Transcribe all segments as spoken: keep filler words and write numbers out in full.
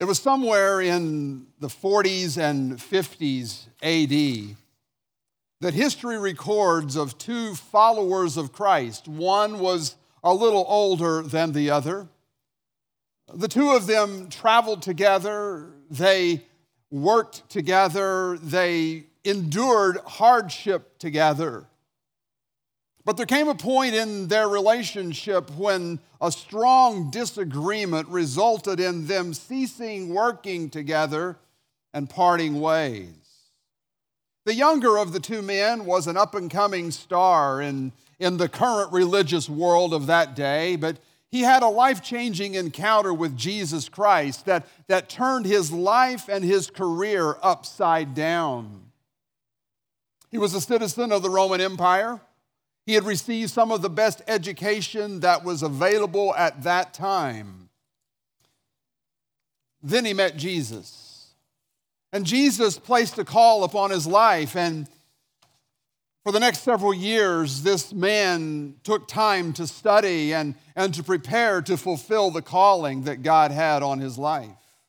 It was somewhere in the forties and fifties A D that history records of two followers of Christ. One was a little older than the other. The two of them traveled together. They worked together. They endured hardship together. But there came a point in their relationship when a strong disagreement resulted in them ceasing working together and parting ways. The younger of the two men was an up-and-coming star in, in the current religious world of that day, but he had a life-changing encounter with Jesus Christ that, that turned his life and his career upside down. He was a citizen of the Roman Empire. He had received some of the best education that was available at that time. Then he met Jesus. And Jesus placed a call upon his life. And for the next several years, this man took time to study and, and to prepare to fulfill the calling that God had on his life.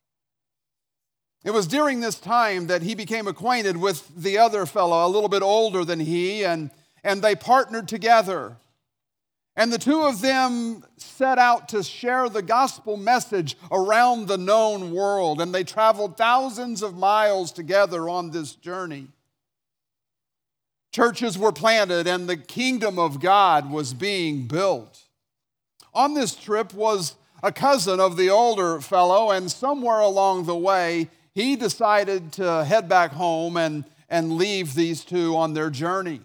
It was during this time that he became acquainted with the other fellow, a little bit older than he, and And they partnered together. And the two of them set out to share the gospel message around the known world. And they traveled thousands of miles together on this journey. Churches were planted and the kingdom of God was being built. On this trip was a cousin of the older fellow, and somewhere along the way, he decided to head back home and, and leave these two on their journey.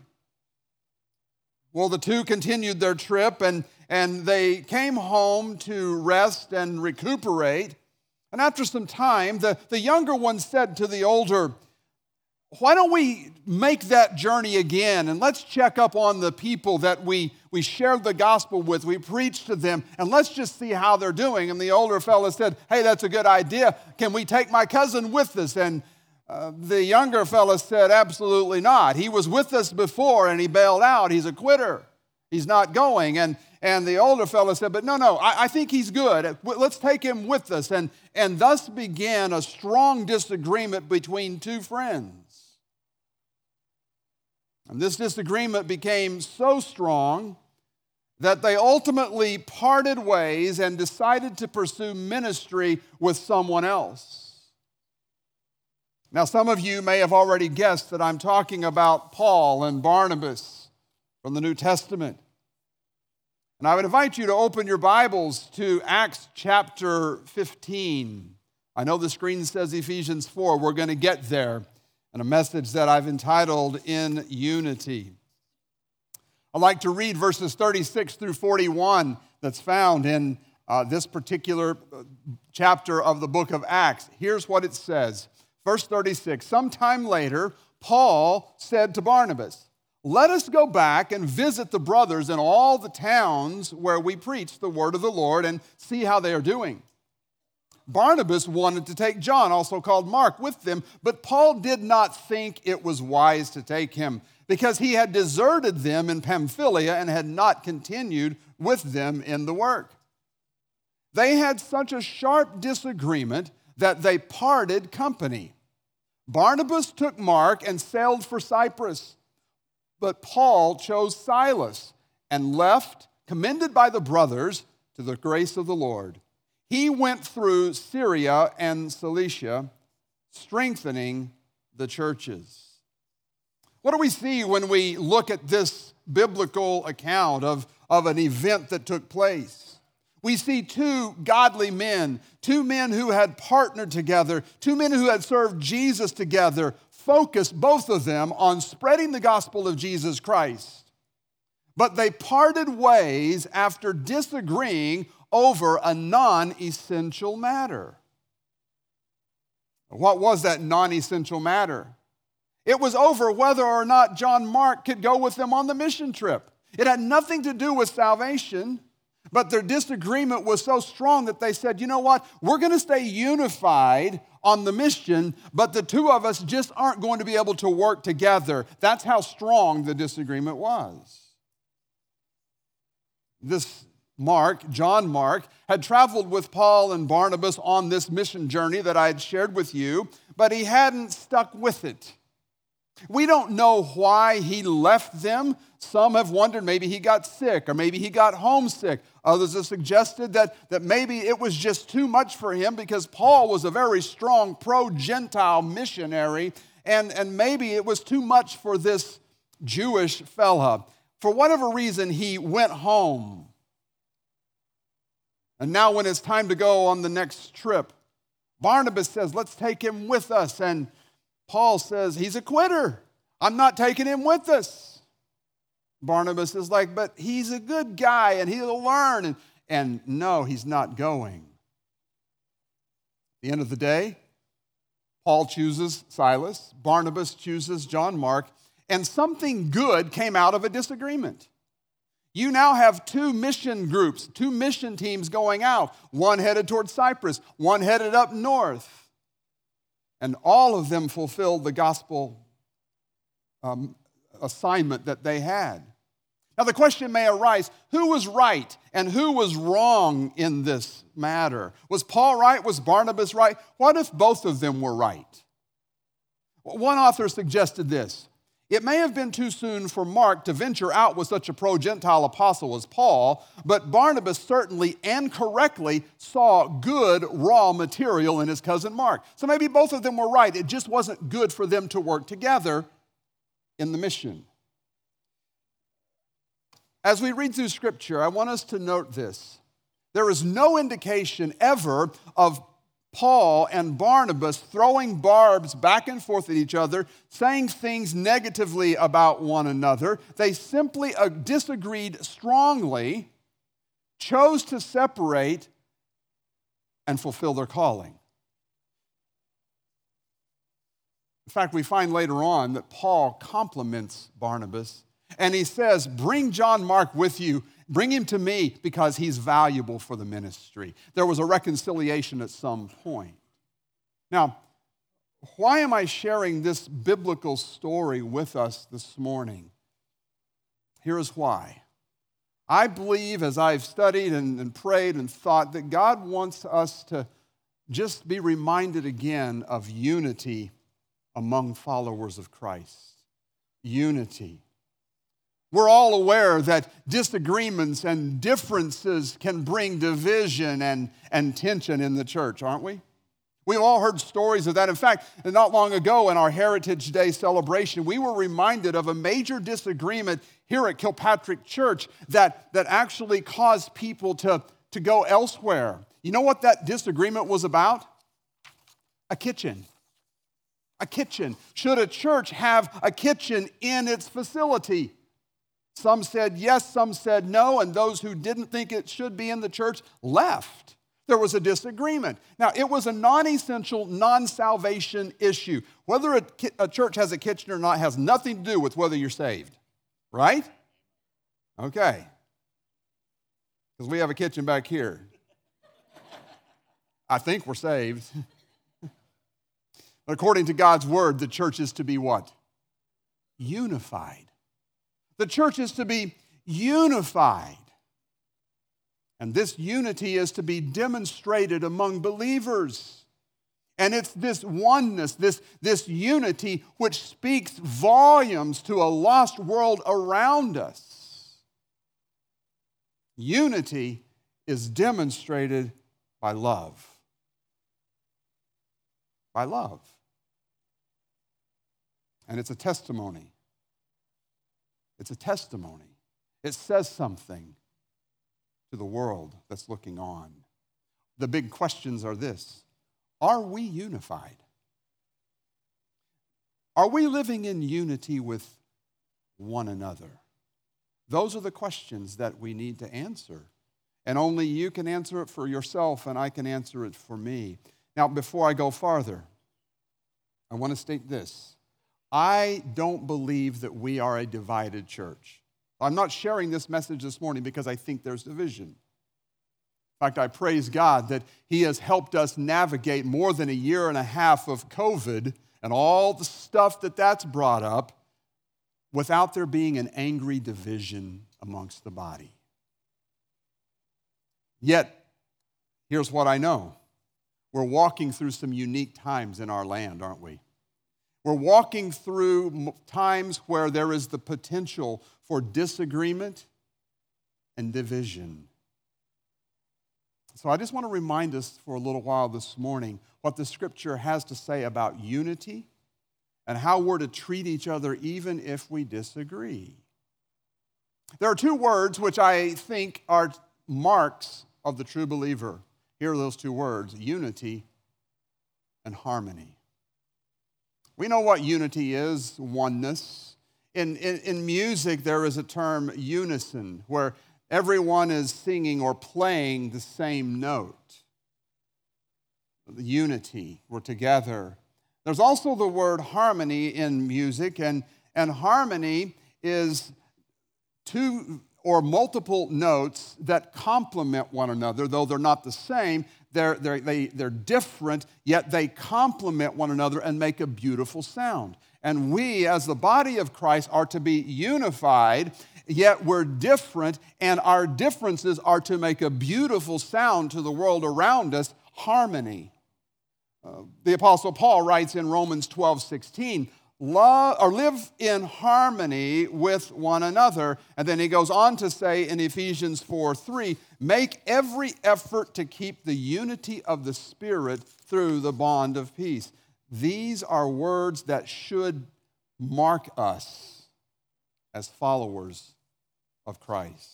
Well, the two continued their trip, and, and they came home to rest and recuperate. And after some time, the, the younger one said to the older, why don't we make that journey again, and let's check up on the people that we, we shared the gospel with, we preached to them, and let's just see how they're doing. And the older fellow said, hey, that's a good idea. Can we take my cousin with us? And Uh, the younger fellow said, absolutely not. He was with us before and he bailed out. He's a quitter. He's not going. And, and the older fellow said, but no, no, I, I think he's good. Let's take him with us. And, and thus began a strong disagreement between two friends. And this disagreement became so strong that they ultimately parted ways and decided to pursue ministry with someone else. Now, some of you may have already guessed that I'm talking about Paul and Barnabas from the New Testament. And I would invite you to open your Bibles to Acts chapter fifteen. I know the screen says Ephesians four. We're going to get there in a message that I've entitled In Unity. I'd like to read verses thirty-six through forty-one that's found in uh, this particular chapter of the book of Acts. Here's what it says. Verse thirty-six, sometime later, Paul said to Barnabas, let us go back and visit the brothers in all the towns where we preach the word of the Lord and see how they are doing. Barnabas wanted to take John, also called Mark, with them, but Paul did not think it was wise to take him because he had deserted them in Pamphylia and had not continued with them in the work. They had such a sharp disagreement that they parted company. Barnabas took Mark and sailed for Cyprus, but Paul chose Silas and left, commended by the brothers, to the grace of the Lord. He went through Syria and Cilicia, strengthening the churches. What do we see when we look at this biblical account of, of an event that took place? We see two godly men, two men who had partnered together, two men who had served Jesus together, focused, both of them, on spreading the gospel of Jesus Christ. But they parted ways after disagreeing over a non-essential matter. What was that non-essential matter? It was over whether or not John Mark could go with them on the mission trip. It had nothing to do with salvation. But their disagreement was so strong that they said, you know what, we're going to stay unified on the mission, but the two of us just aren't going to be able to work together. That's how strong the disagreement was. This Mark, John Mark, had traveled with Paul and Barnabas on this mission journey that I had shared with you, but he hadn't stuck with it. We don't know why he left them. Some have wondered maybe he got sick or maybe he got homesick. Others have suggested that, that maybe it was just too much for him because Paul was a very strong pro-Gentile missionary, and, and maybe it was too much for this Jewish fella. For whatever reason, he went home. And now when it's time to go on the next trip, Barnabas says, let's take him with us. And Paul says, he's a quitter. I'm not taking him with us. Barnabas is like, but he's a good guy and he'll learn. And, and no, he's not going. At the end of the day, Paul chooses Silas. Barnabas chooses John Mark. And something good came out of a disagreement. You now have two mission groups, two mission teams going out. One headed toward Cyprus, one headed up north. And all of them fulfilled the gospel um, assignment that they had. Now the question may arise, who was right and who was wrong in this matter? Was Paul right? Was Barnabas right? What if both of them were right? One author suggested this. It may have been too soon for Mark to venture out with such a pro-Gentile apostle as Paul, but Barnabas certainly and correctly saw good raw material in his cousin Mark. So maybe both of them were right. It just wasn't good for them to work together in the mission. As we read through Scripture, I want us to note this. There is no indication ever of Paul and Barnabas throwing barbs back and forth at each other, saying things negatively about one another. They simply uh, disagreed strongly, chose to separate, and fulfill their calling. In fact, we find later on that Paul compliments Barnabas, and he says, bring John Mark with you. Bring him to me because he's valuable for the ministry. There was a reconciliation at some point. Now, why am I sharing this biblical story with us this morning? Here's why. I believe, as I've studied and, and prayed and thought, that God wants us to just be reminded again of unity among followers of Christ. Unity. We're all aware that disagreements and differences can bring division and, and tension in the church, aren't we? We've all heard stories of that. In fact, not long ago in our Heritage Day celebration, we were reminded of a major disagreement here at Kilpatrick Church that, that actually caused people to, to go elsewhere. You know what that disagreement was about? A kitchen. A kitchen. Should a church have a kitchen in its facility? Some said yes, some said no, and those who didn't think it should be in the church left. There was a disagreement. Now, it was a non-essential, non-salvation issue. Whether a, ki- a church has a kitchen or not has nothing to do with whether you're saved, right? Okay. Because we have a kitchen back here. I think we're saved. But according to God's word, the church is to be what? Unified. The church is to be unified. And this unity is to be demonstrated among believers. And it's this oneness, this, this unity, which speaks volumes to a lost world around us. Unity is demonstrated by love. By love. And it's a testimony. It's a testimony. It says something to the world that's looking on. The big questions are this: are we unified? Are we living in unity with one another? Those are the questions that we need to answer. And only you can answer it for yourself, and I can answer it for me. Now, before I go farther, I want to state this. I don't believe that we are a divided church. I'm not sharing this message this morning because I think there's division. In fact, I praise God that He has helped us navigate more than a year and a half of COVID and all the stuff that that's brought up without there being an angry division amongst the body. Yet, here's what I know. We're walking through some unique times in our land, aren't we? We're walking through times where there is the potential for disagreement and division. So I just want to remind us for a little while this morning what the Scripture has to say about unity and how we're to treat each other even if we disagree. There are two words which I think are marks of the true believer. Here are those two words, unity and harmony. We know what unity is, oneness. In, in, in music, there is a term unison, where everyone is singing or playing the same note. The unity, we're together. There's also the word harmony in music, and, and harmony is two or multiple notes that complement one another, though they're not the same. They're, they're, they, they're different, yet they complement one another and make a beautiful sound. And we, as the body of Christ, are to be unified, yet we're different, and our differences are to make a beautiful sound to the world around us, harmony. Uh, the Apostle Paul writes in Romans twelve sixteen, love or live in harmony with one another. And then he goes on to say in Ephesians four three, make every effort to keep the unity of the Spirit through the bond of peace. These are words that should mark us as followers of Christ.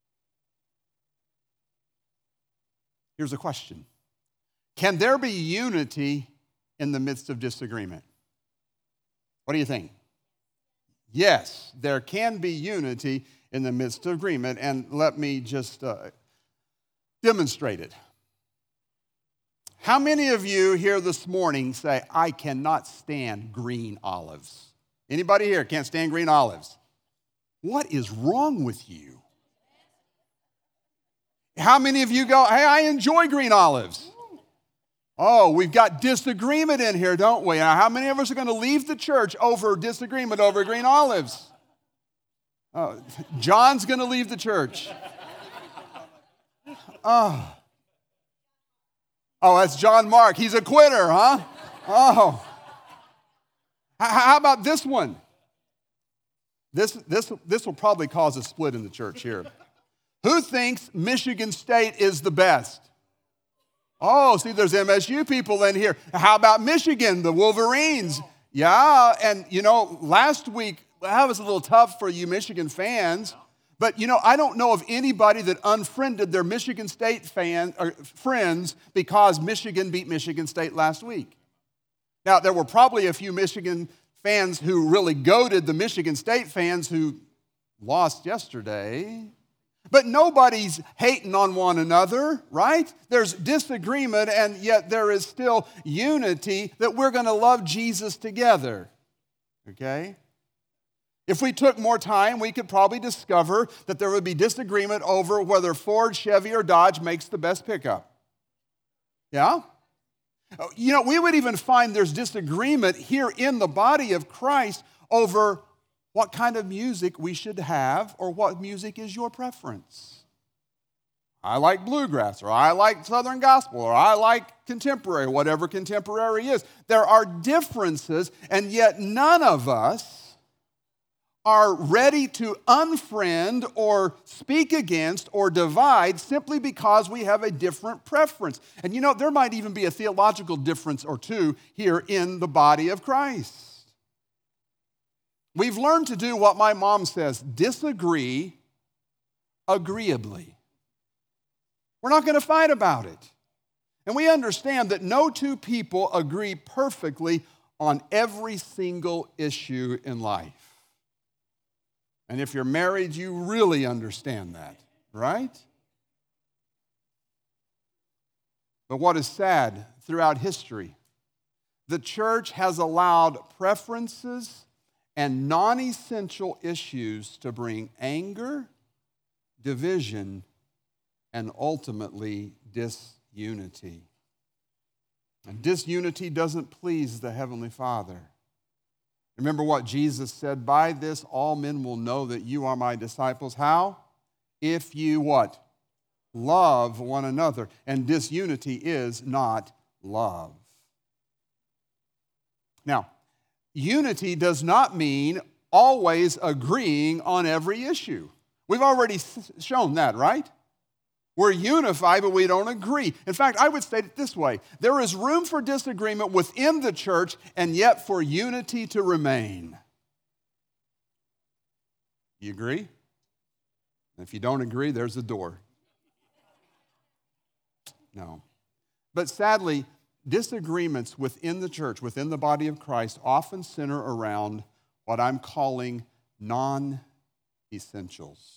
Here's a question. Can there be unity in the midst of disagreement? What do you think? Yes, there can be unity in the midst of agreement, and let me just uh, demonstrate it. How many of you here this morning say, I cannot stand green olives? Anybody here can't stand green olives? What is wrong with you? How many of you go, hey, I enjoy green olives? Oh, we've got disagreement in here, don't we? Now, how many of us are going to leave the church over disagreement over green olives? Oh, John's going to leave the church. Oh. Oh, that's John Mark. He's a quitter, huh? Oh. How about this one? This, this, this will probably cause a split in the church here. Who thinks Michigan State is the best? Oh, see, there's M S U people in here. How about Michigan, the Wolverines? Yeah, and you know, last week, that was a little tough for you Michigan fans. But you know, I don't know of anybody that unfriended their Michigan State fan, or friends because Michigan beat Michigan State last week. Now, there were probably a few Michigan fans who really goaded the Michigan State fans who lost yesterday. But nobody's hating on one another, right? There's disagreement, and yet there is still unity that we're going to love Jesus together, okay? If we took more time, we could probably discover that there would be disagreement over whether Ford, Chevy, or Dodge makes the best pickup. Yeah? You know, we would even find there's disagreement here in the body of Christ over what kind of music we should have, or what music is your preference. I like bluegrass, or I like Southern gospel, or I like contemporary, whatever contemporary is. There are differences, and yet none of us are ready to unfriend or speak against or divide simply because we have a different preference. And you know, there might even be a theological difference or two here in the body of Christ. We've learned to do what my mom says, disagree agreeably. We're not going to fight about it. And we understand that no two people agree perfectly on every single issue in life. And if you're married, you really understand that, right? But what is sad, throughout history, the church has allowed preferences and non-essential issues to bring anger, division, and ultimately disunity. And disunity doesn't please the Heavenly Father. Remember what Jesus said, by this all men will know that you are my disciples. How? If you what? Love one another. And disunity is not love. Now, unity does not mean always agreeing on every issue. We've already shown that, right? We're unified, but we don't agree. In fact, I would state it this way. There is room for disagreement within the church, and yet for unity to remain. You agree? If you don't agree, there's the door. No. But sadly, disagreements within the church, within the body of Christ, often center around what I'm calling non-essentials.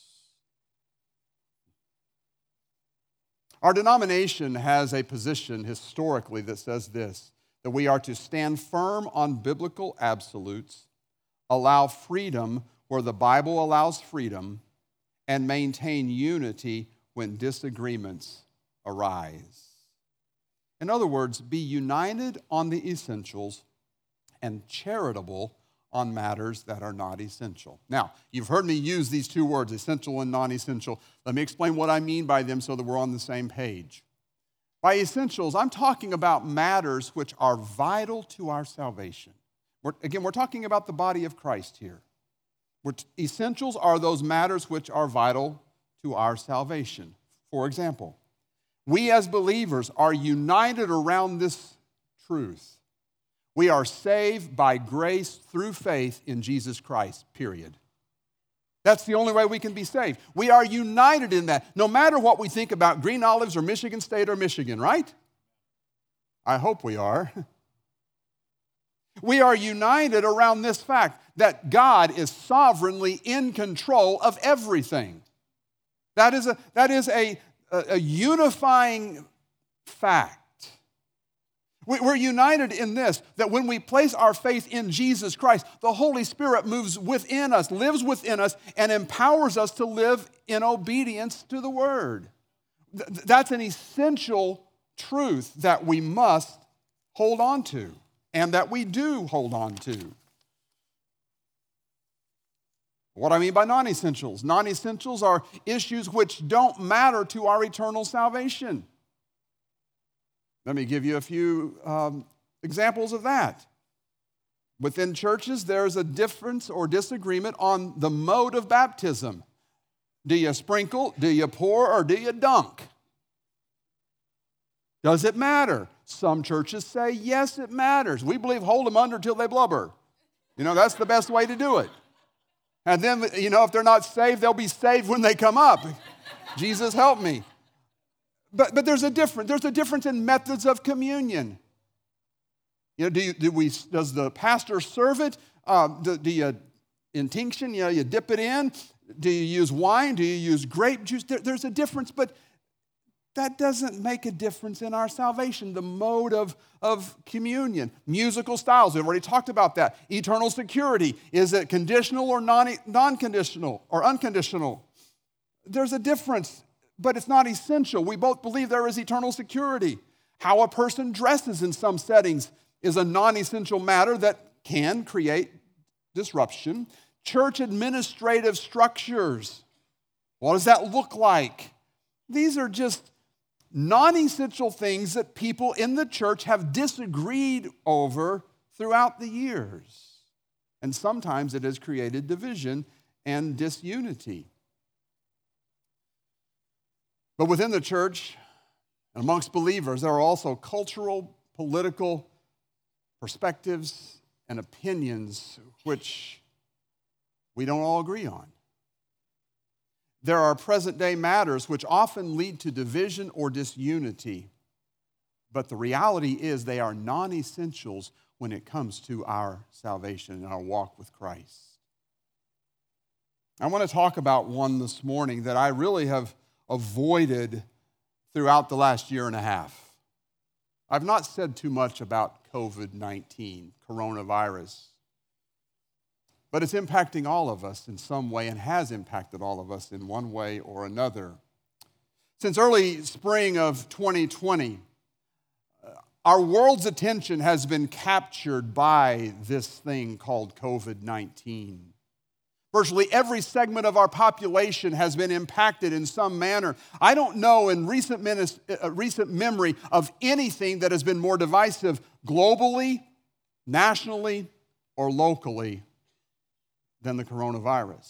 Our denomination has a position historically that says this, that we are to stand firm on biblical absolutes, allow freedom where the Bible allows freedom, and maintain unity when disagreements arise. In other words, be united on the essentials and charitable on matters that are not essential. Now, you've heard me use these two words, essential and non-essential. Let me explain what I mean by them so that we're on the same page. By essentials, I'm talking about matters which are vital to our salvation. We're, again, we're talking about the body of Christ here. We're, essentials are those matters which are vital to our salvation. For example, we as believers are united around this truth. We are saved by grace through faith in Jesus Christ, period. That's the only way we can be saved. We are united in that, no matter what we think about Green Olives or Michigan State or Michigan, right? I hope we are. We are united around this fact that God is sovereignly in control of everything. That is a, that is a, a, a unifying fact. We're united in this, that when we place our faith in Jesus Christ, the Holy Spirit moves within us, lives within us, and empowers us to live in obedience to the Word. That's an essential truth that we must hold on to, and that we do hold on to. What I mean by non-essentials? Non-essentials are issues which don't matter to our eternal salvation. Let me give you a few um, examples of that. Within churches, there's a difference or disagreement on the mode of baptism. Do you sprinkle, do you pour, or do you dunk? Does it matter? Some churches say, yes, it matters. We believe hold them under till they blubber. You know, that's the best way to do it. And then, you know, if they're not saved, they'll be saved when they come up. Jesus help me. But, but there's a difference. There's a difference in methods of communion. You know, do, you, do we? Does the pastor serve it? Uh, do, do you intinction? You know, you dip it in. Do you use wine? Do you use grape juice? There, there's a difference, but that doesn't make a difference in our salvation. The mode of, of communion, musical styles. We've already talked about that. Eternal security. Is it conditional or non, non-conditional or unconditional? There's a difference. But it's not essential. We both believe there is eternal security. How a person dresses in some settings is a non-essential matter that can create disruption. Church administrative structures. What does that look like? These are just non-essential things that people in the church have disagreed over throughout the years. And sometimes it has created division and disunity. But within the church and amongst believers, there are also cultural, political perspectives and opinions which we don't all agree on. There are present-day matters which often lead to division or disunity, but the reality is they are non-essentials when it comes to our salvation and our walk with Christ. I want to talk about one this morning that I really have avoided throughout the last year and a half. I've not said too much about covid nineteen, coronavirus, but it's impacting all of us in some way and has impacted all of us in one way or another. Since early spring of twenty twenty, our world's attention has been captured by this thing called covid nineteen. Virtually every segment of our population has been impacted in some manner. I don't know in recent, menis- uh, recent memory of anything that has been more divisive globally, nationally, or locally than the coronavirus.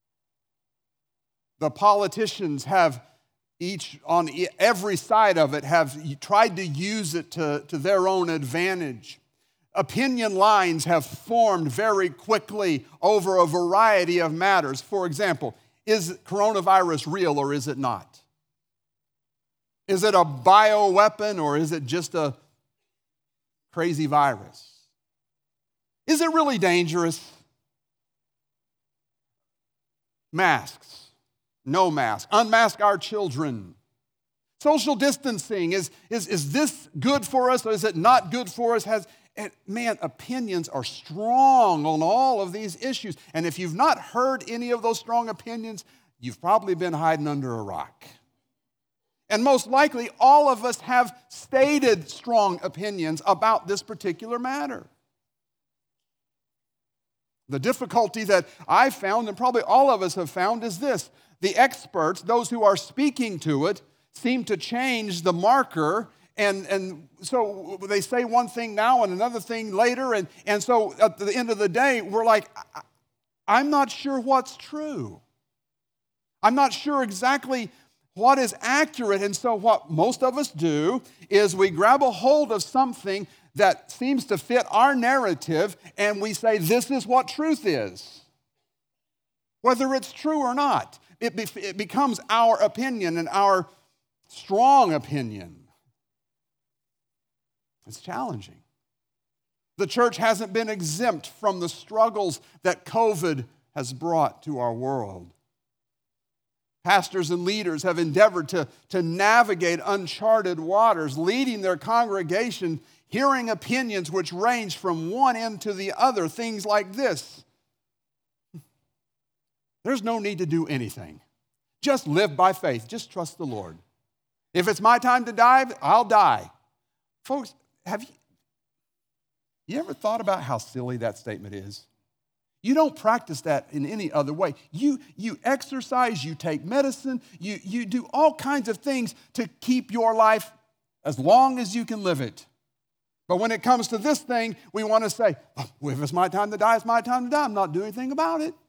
The politicians have each, on every side of it, have tried to use it to, to their own advantage. Opinion lines have formed very quickly over a variety of matters. For example, is coronavirus real or is it not? Is it a bioweapon or is it just a crazy virus? Is it really dangerous? Masks, no mask, unmask our children. Social distancing, is, is, is this good for us or is it not good for us? Has And man, opinions are strong on all of these issues. And if you've not heard any of those strong opinions, you've probably been hiding under a rock. And most likely, all of us have stated strong opinions about this particular matter. The difficulty that I found, and probably all of us have found, is this. The experts, those who are speaking to it, seem to change the marker. And, and so they say one thing now and another thing later. And, and so at the end of the day, we're like, I'm not sure what's true. I'm not sure exactly what is accurate. And so what most of us do is we grab a hold of something that seems to fit our narrative and we say, this is what truth is. Whether it's true or not, it, be, it becomes our opinion and our strong opinion. It's challenging. The church hasn't been exempt from the struggles that COVID has brought to our world. Pastors and leaders have endeavored to, to navigate uncharted waters, leading their congregation, hearing opinions which range from one end to the other. Things like this. There's no need to do anything. Just live by faith. Just trust the Lord. If it's my time to die, I'll die. Folks, have you, you ever thought about how silly that statement is? You don't practice that in any other way. You, you exercise, you take medicine, you, you do all kinds of things to keep your life as long as you can live it. But when it comes to this thing, we want to say, oh, if it's my time to die, it's my time to die. I'm not doing anything about it.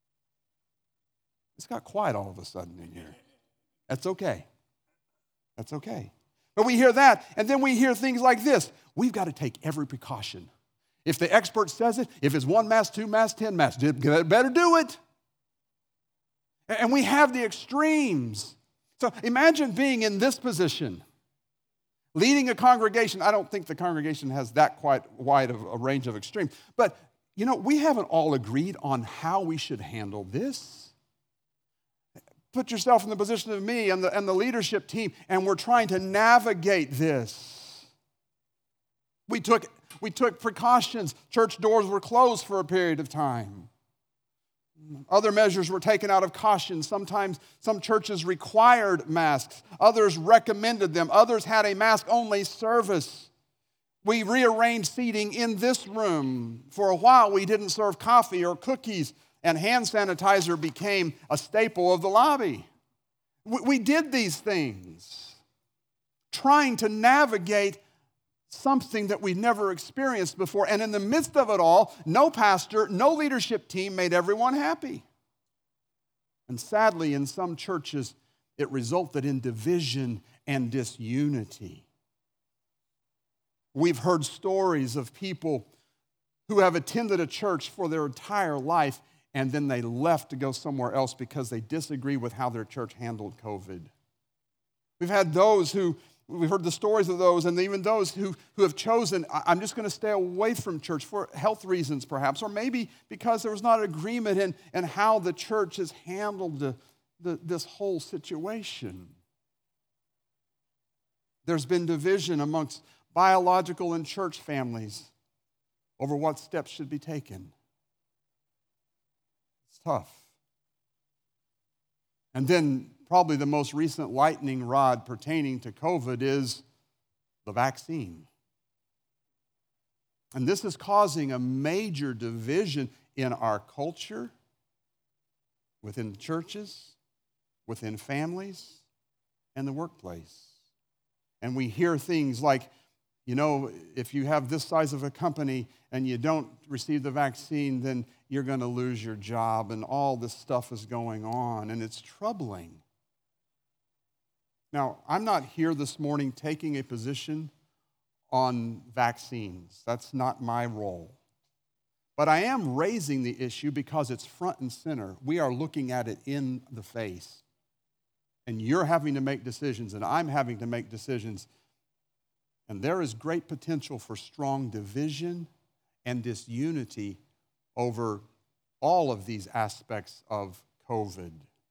It's got quiet all of a sudden in here. That's okay. That's okay. But we hear that, and then we hear things like this. We've got to take every precaution. If the expert says it, if it's one mask, two masks, ten masks, better do it. And we have the extremes. So imagine being in this position, leading a congregation. I don't think the congregation has that quite wide of a range of extremes. But, you know, we haven't all agreed on how we should handle this. Put yourself in the position of me and the, and the leadership team, and we're trying to navigate this. We took, we took precautions. Church doors were closed for a period of time. Other measures were taken out of caution. Sometimes some churches required masks. Others recommended them. Others had a mask-only service. We rearranged seating in this room. For a while, we didn't serve coffee or cookies, and hand sanitizer became a staple of the lobby. We, we did these things, trying to navigate something that we've never experienced before. And in the midst of it all, no pastor, no leadership team made everyone happy. And sadly, in some churches, it resulted in division and disunity. We've heard stories of people who have attended a church for their entire life, and then they left to go somewhere else because they disagree with how their church handled COVID. We've had those who We've heard the stories of those, and even those who, who have chosen, I'm just going to stay away from church for health reasons, perhaps, or maybe because there was not agreement in, in how the church has handled the, the, this whole situation. There's been division amongst biological and church families over what steps should be taken. It's tough. And then probably the most recent lightning rod pertaining to COVID is the vaccine. And this is causing a major division in our culture within churches, within families, and the workplace. And we hear things like, you know, if you have this size of a company and you don't receive the vaccine, then you're going to lose your job, and all this stuff is going on, and it's troubling. Now, I'm not here this morning taking a position on vaccines. That's not my role. But I am raising the issue because it's front and center. We are looking at it in the face. And you're having to make decisions, and I'm having to make decisions. And there is great potential for strong division and disunity over all of these aspects of COVID.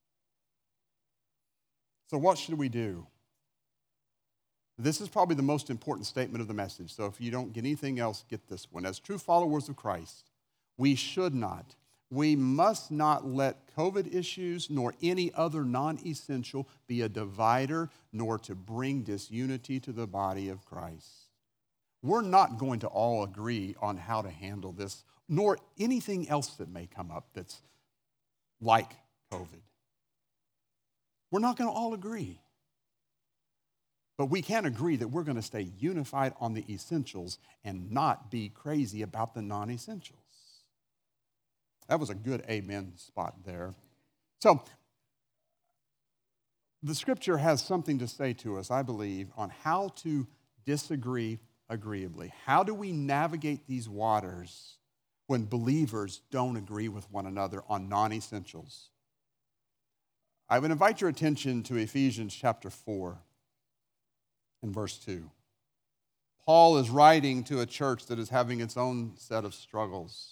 So what should we do? This is probably the most important statement of the message. So if you don't get anything else, get this one. As true followers of Christ, we should not, we must not let COVID issues nor any other non-essential be a divider nor to bring disunity to the body of Christ. We're not going to all agree on how to handle this, nor anything else that may come up that's like COVID. We're not going to all agree. But we can agree that we're going to stay unified on the essentials and not be crazy about the non-essentials. That was a good amen spot there. So, the scripture has something to say to us, I believe, on how to disagree agreeably. How do we navigate these waters when believers don't agree with one another on non-essentials? I would invite your attention to Ephesians chapter four and verse two. Paul is writing to a church that is having its own set of struggles.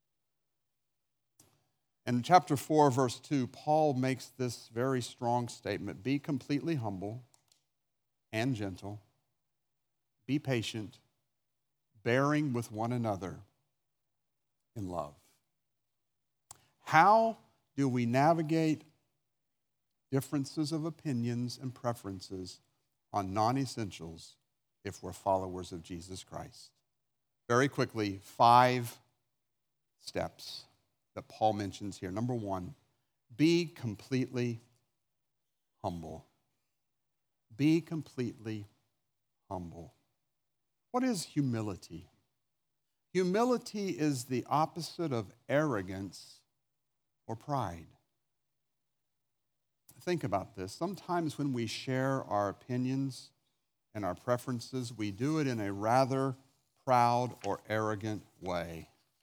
In chapter four, verse two, Paul makes this very strong statement: be completely humble and gentle, be patient, bearing with one another in love. How do we navigate differences of opinions and preferences on non-essentials if we're followers of Jesus Christ? Very quickly, five steps that Paul mentions here. Number one, be completely humble. Be completely humble. What is humility? Humility is the opposite of arrogance or pride. Think about this. Sometimes when we share our opinions and our preferences, we do it in a rather proud or arrogant way.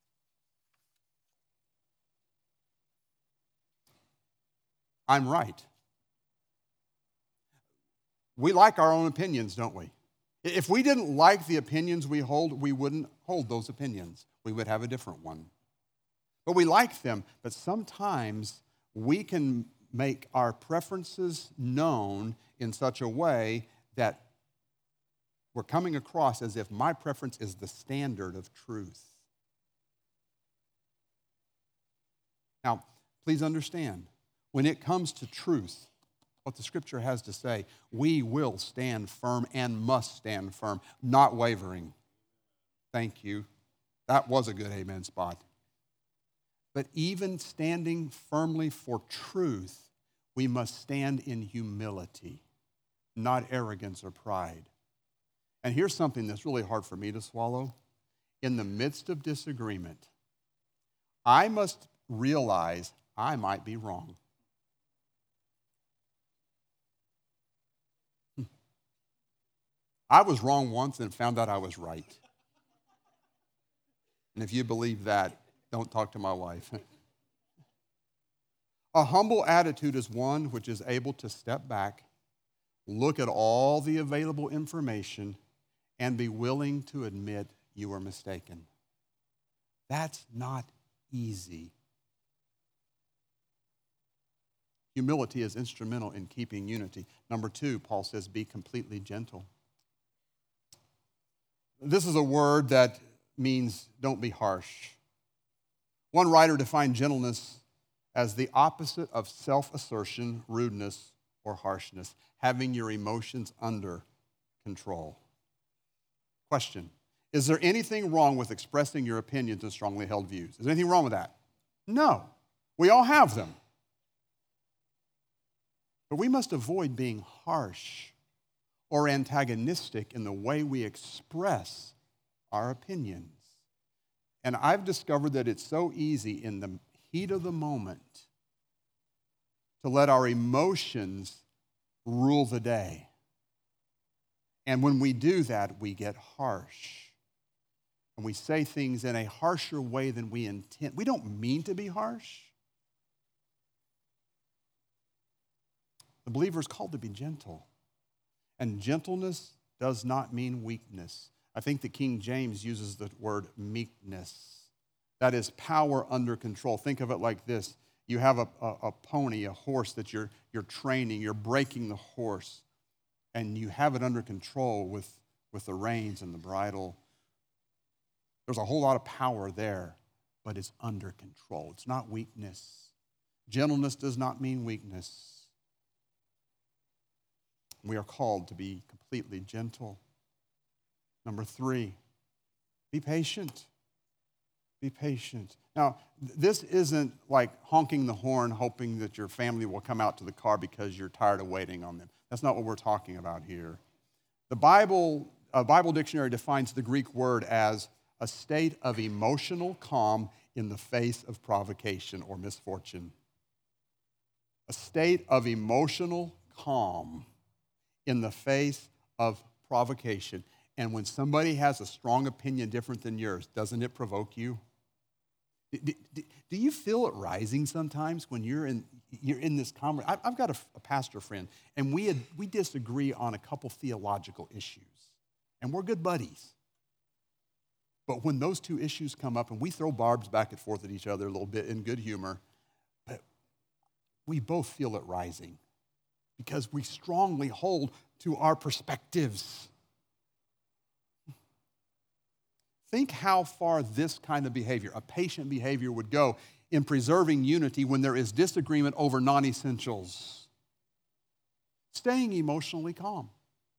I'm right. We like our own opinions, don't we? If we didn't like the opinions we hold, we wouldn't hold those opinions. We would have a different one. But we like them, but sometimes we can make our preferences known in such a way that we're coming across as if my preference is the standard of truth. Now, please understand, when it comes to truth, what the scripture has to say, we will stand firm and must stand firm, not wavering. Thank you. That was a good amen spot. But even standing firmly for truth, we must stand in humility, not arrogance or pride. And here's something that's really hard for me to swallow. In the midst of disagreement, I must realize I might be wrong. I was wrong once and found out I was right. And if you believe that, don't talk to my wife. A humble attitude is one which is able to step back, look at all the available information, and be willing to admit you were mistaken. That's not easy. Humility is instrumental in keeping unity. Number two, Paul says, be completely gentle. This is a word that means don't be harsh. One writer defined gentleness as the opposite of self-assertion, rudeness, or harshness, having your emotions under control. Question, is there anything wrong with expressing your opinions and strongly held views? Is there anything wrong with that? No. We all have them. But we must avoid being harsh or antagonistic in the way we express our opinions. And I've discovered that it's so easy in the heat of the moment to let our emotions rule the day. And when we do that, we get harsh. And we say things in a harsher way than we intend. We don't mean to be harsh. The believer is called to be gentle. And gentleness does not mean weakness. I think the King James uses the word meekness. That is power under control. Think of it like this. You have a, a, a pony, a horse that you're, you're training. You're breaking the horse. And you have it under control with, with the reins and the bridle. There's a whole lot of power there, but it's under control. It's not weakness. Gentleness does not mean weakness. We are called to be completely gentle. Number three, be patient. Be patient. Now, this isn't like honking the horn, hoping that your family will come out to the car because you're tired of waiting on them. That's not what we're talking about here. The Bible, a Bible dictionary defines the Greek word as a state of emotional calm in the face of provocation or misfortune. A state of emotional calm in the face of provocation. And when somebody has a strong opinion different than yours, doesn't it provoke you? Do, do, do you feel it rising sometimes when you're in, you're in this conversation? I've got a, a pastor friend, and we, had, we disagree on a couple theological issues, and we're good buddies. But when those two issues come up, and we throw barbs back and forth at each other a little bit in good humor, but we both feel it rising because we strongly hold to our perspectives. Think how far this kind of behavior, a patient behavior, would go in preserving unity when there is disagreement over non-essentials. Staying emotionally calm.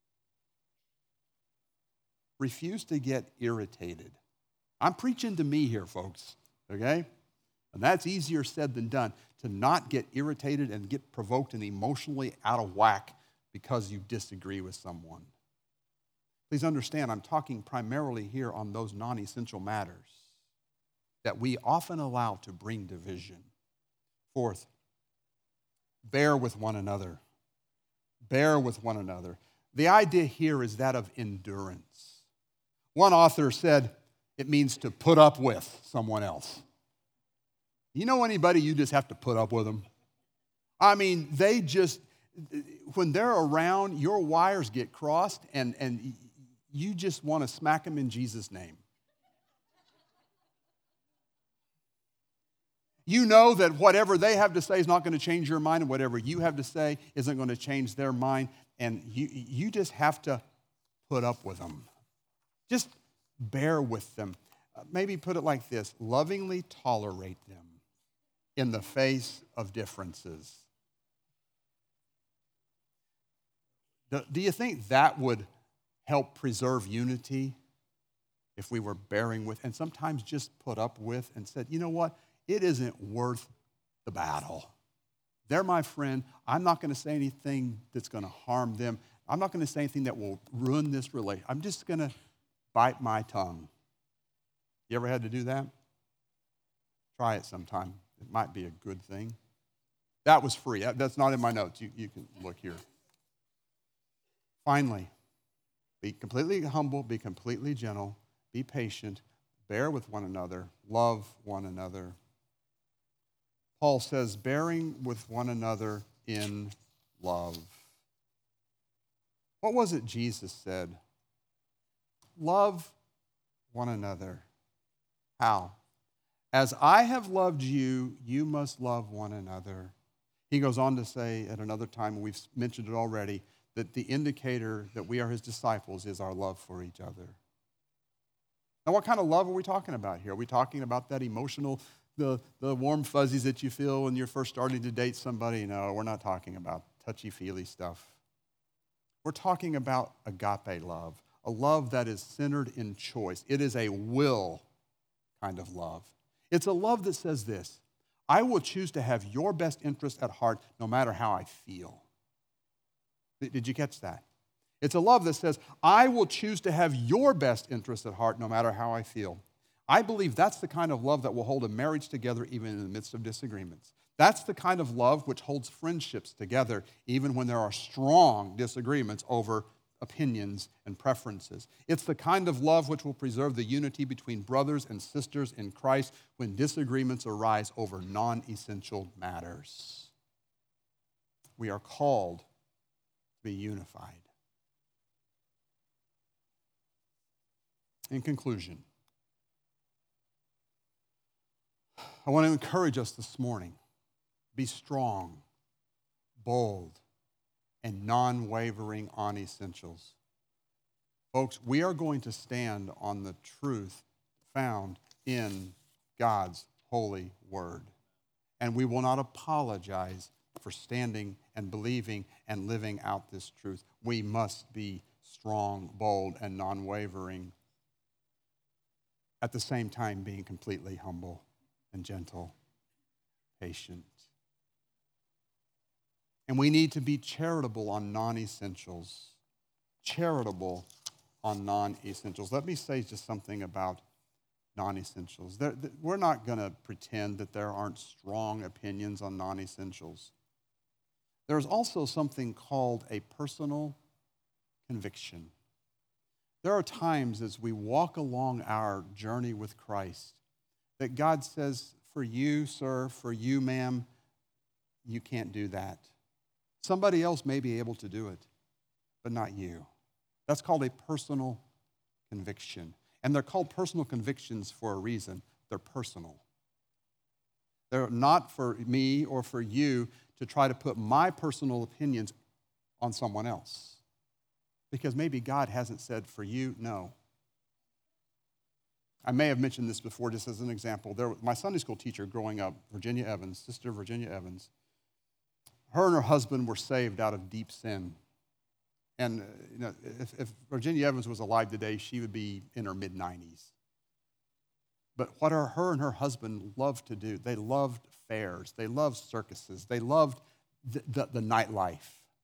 Refuse to get irritated. I'm preaching to me here, folks, okay? And that's easier said than done, to not get irritated and get provoked and emotionally out of whack because you disagree with someone. Please understand, I'm talking primarily here on those non-essential matters that we often allow to bring division. Fourth, bear with one another. Bear with one another. The idea here is that of endurance. One author said it means to put up with someone else. You know anybody you just have to put up with them? I mean, they just, when they're around, your wires get crossed, and, and you just want to smack them in Jesus' name. You know that whatever they have to say is not going to change your mind, and whatever you have to say isn't going to change their mind, and you, you just have to put up with them. Just bear with them. Uh, maybe put it like this: lovingly tolerate them in the face of differences. Do, do you think that would help preserve unity if we were bearing with, and sometimes just put up with and said, you know what, it isn't worth the battle. They're my friend. I'm not going to say anything that's going to harm them. I'm not going to say anything that will ruin this relationship. I'm just going to bite my tongue. You ever had to do that? Try it sometime. It might be a good thing. That was free. That's not in my notes. You, you can look here. Finally, be completely humble, be completely gentle, be patient, bear with one another, love one another. Paul says, bearing with one another in love. What was it Jesus said? Love one another. How? As I have loved you, you must love one another. He goes on to say at another time, and we've mentioned it already, that the indicator that we are his disciples is our love for each other. Now, what kind of love are we talking about here? Are we talking about that emotional, the, the warm fuzzies that you feel when you're first starting to date somebody? No, we're not talking about touchy-feely stuff. We're talking about agape love, a love that is centered in choice. It is a will kind of love. It's a love that says this: I will choose to have your best interest at heart no matter how I feel. Did you catch that? It's a love that says, I will choose to have your best interest at heart no matter how I feel. I believe that's the kind of love that will hold a marriage together even in the midst of disagreements. That's the kind of love which holds friendships together even when there are strong disagreements over opinions and preferences. It's the kind of love which will preserve the unity between brothers and sisters in Christ when disagreements arise over non-essential matters. We are called to be unified. In conclusion, I want to encourage us this morning. Be strong, bold, and non-wavering on essentials. Folks, we are going to stand on the truth found in God's holy word. And we will not apologize for standing and believing and living out this truth. We must be strong, bold, and non-wavering, at the same time being completely humble and gentle, patient. And we need to be charitable on non-essentials. Charitable on non-essentials. Let me say just something about non-essentials. There, we're not going to pretend that there aren't strong opinions on non-essentials. There's also something called a personal conviction. There are times as we walk along our journey with Christ that God says, for you, sir, for you, ma'am, you can't do that. Somebody else may be able to do it, but not you. That's called a personal conviction. And they're called personal convictions for a reason. They're personal. They're not for me or for you to try to put my personal opinions on someone else. Because maybe God hasn't said for you, no. I may have mentioned this before just as an example. There, my Sunday school teacher growing up, Virginia Evans, Sister Virginia Evans, her and her husband were saved out of deep sin. And uh, you know, if, if Virginia Evans was alive today, she would be in her mid nineties. But what her, her and her husband loved to do, they loved fairs, they loved circuses, they loved the, the, the nightlife.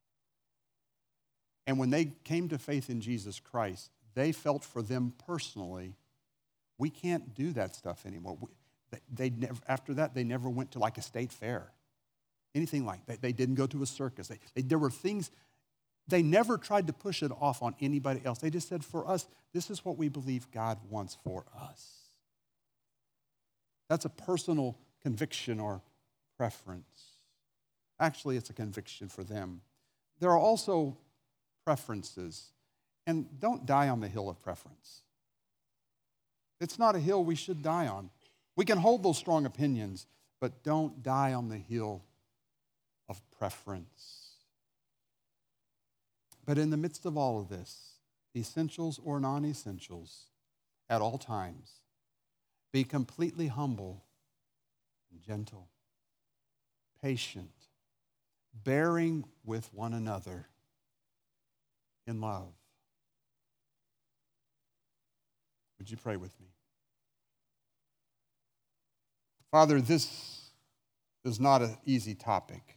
And when they came to faith in Jesus Christ, they felt for them personally, we can't do that stuff anymore. We, they, they never, after that, they never went to like a state fair, anything like that. They didn't go to a circus. They, they, there were things, they never tried to push it off on anybody else. They just said, for us, this is what we believe God wants for us. That's a personal conviction or preference. Actually, it's a conviction for them. There are also preferences, and don't die on the hill of preference. It's not a hill we should die on. We can hold those strong opinions, but don't die on the hill of preference. But in the midst of all of this, essentials or non-essentials, at all times, be completely humble and gentle, patient, bearing with one another in love. Would you pray with me? Father, this is not an easy topic.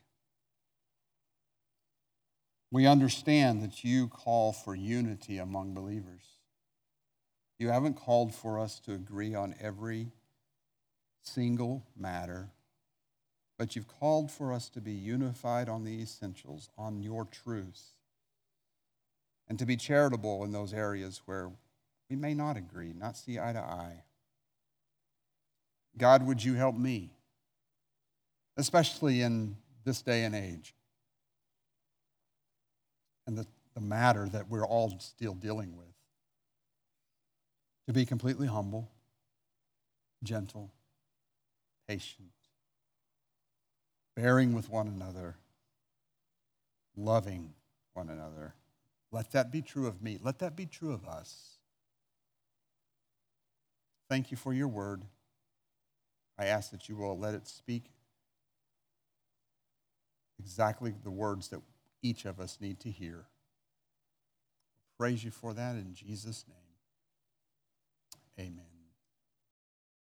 We understand that you call for unity among believers. You haven't called for us to agree on every single matter, but you've called for us to be unified on the essentials, on your truth, and to be charitable in those areas where we may not agree, not see eye to eye. God, would you help me, especially in this day and age, and the, the matter that we're all still dealing with, to be completely humble, gentle, patient, bearing with one another, loving one another. Let that be true of me. Let that be true of us. Thank you for your word. I ask that you will let it speak exactly the words that each of us need to hear. Praise you for that in Jesus' name. Amen.